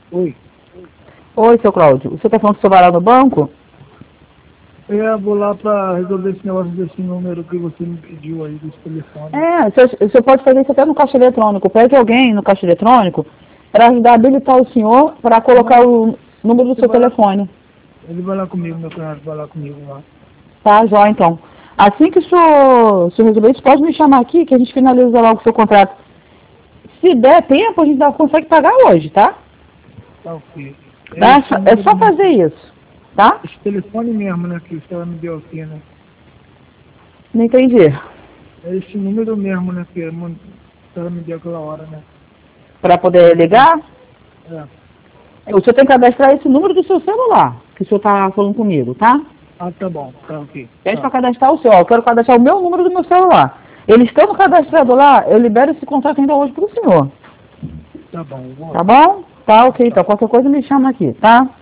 Oi. Oi, seu Cláudio. Você tá falando que você vai lá no banco? Vou lá para resolver esse negócio desse número que você me pediu aí, desse telefone. Você pode fazer isso até no caixa eletrônico. Pede alguém no caixa eletrônico para ajudar a habilitar o senhor para colocar o número do seu telefone. Ele vai lá comigo, meu cunhado vai lá comigo lá. Tá, jóia, então. Assim que o senhor resolver isso, pode me chamar aqui que a gente finaliza logo o seu contrato. Se der tempo, a gente consegue pagar hoje, tá? Tá ok. É só fazer isso, tá? Esse telefone mesmo, né, que o senhor me deu aqui, né? Não entendi. É esse número mesmo, né, que a senhora me deu aquela hora, né? Para poder ligar? É. O senhor tem que cadastrar esse número do seu celular, que o senhor tá falando comigo, tá? Ah, tá bom. Tá ok. Pede para cadastrar o seu. Eu quero cadastrar o meu número do meu celular. Eles estão cadastrados lá, eu libero esse contrato ainda hoje para o senhor. Tá bom. Tá bom? Tá, ok. Então, qualquer coisa me chama aqui, tá?